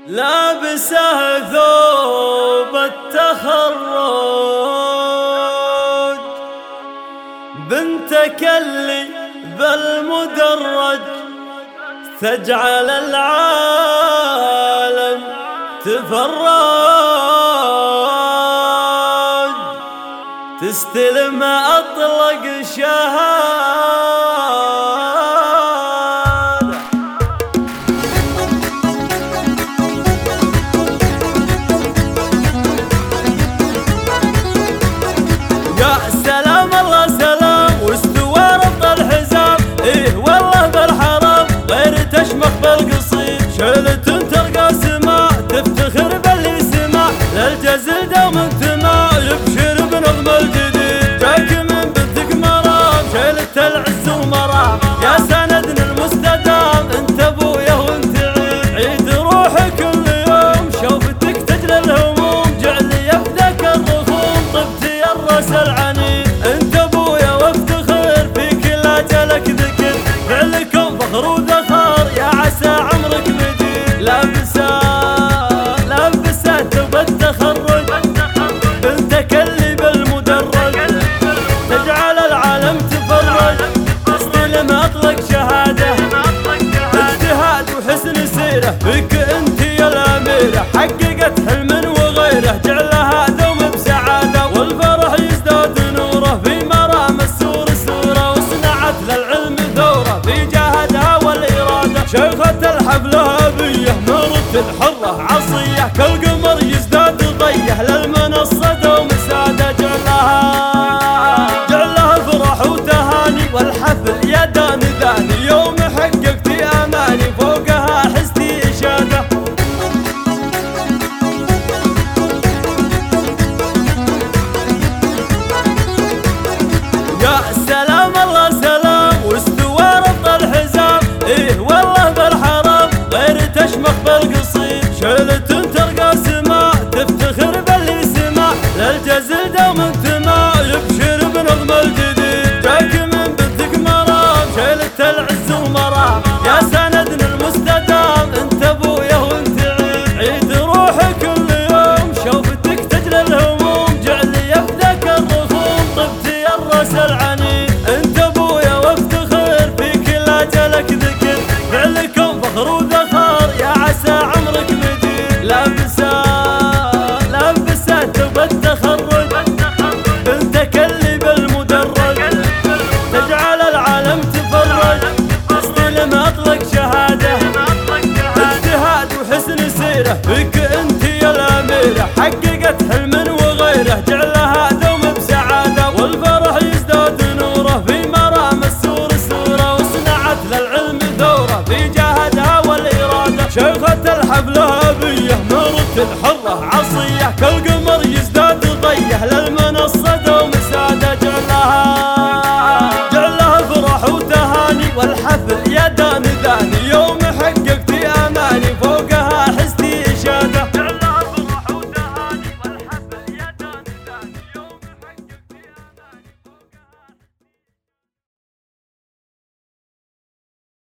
لابسه ثوب التخرج، بنتك اللي بالمدرج تجعل العالم تفرج، تستلم أطلق شهادة. يا سلام الله سلام واستوى ربط الحزام، إيه والله بالحرام غير تشمخ بالقصيد، شلت ترقى سما تفتخر باللي سما، للجزل دوم انتما يبشر بنظم الجديد، جاك من بنتك مرام شلت العز ومرام، يا سندنا المستدام انت ابويا وانت عيد، عيد روحي كل يوم شوفتك تجلى الهموم، جعلي يفداك الرخوم طبتي الراس العنيد، انت ابويا وافتخر فيك لا جلك ذكر، فعلكم فخر وذخر يا عسى عمرك مديد، لابسه ثوب التخرج، بنتك اللي بالمدرج تجعل العالم تفرج، تستلم اطلق شهاده، اجتهاد وحسن سيره فيك انت يا الاميره، حققت حلم وغيره جعلها دوم بسعاده، والفرح يزداد نوره في مرام السور سوره، وصنعت للعلم ثوره في جاهدها والاراده، شيخة الحفله هبيه مرت الحره عصيه، كل قمر يزداد ضيه للمنصه دوم ساده، جعلها فرح وتهاني والحفل يا داني ذاني، يوم حققتي اماني فوقها حستي اشاده. يا سلام الله سلام واستوى ربط الحزام، إيه والله بالحرام غير تشمخ بالقصيد، شلت ترقى سما تفتخر باللي سما، للجزل دوم انتما يبشر بنظم الجديد، جاك من بنتك مرام شلت العز ومرام، يا سندنا المستدام انت ابويا وانت عيد، عيد روحي كل يوم شوفتك تجلى الهموم، جعلي يفداك الرخوم طبتي الراس العنيد، انت ابويا وافتخر فيك لا جلك ذكر، فعلكم فخر وذخر يا عسى عمرك مديد، لابسه ثوب التخرج، بنتك اللي بالمدرج تجعل العالم تفرج، تستلم اطلق شهاده، اجتهاد وحسن سيره فيك انت يا الاميره، حققت حلم وغيره جعلها دوم بسعاده، والفرح يزداد نوره في مرام السور سوره، وصنعت للعلم ثوره في جاهدها والاراده، شيخة الحفله هبيه مرت الحره عصيه، كل قمر يزداد ضيه للمنصه دوم ساده.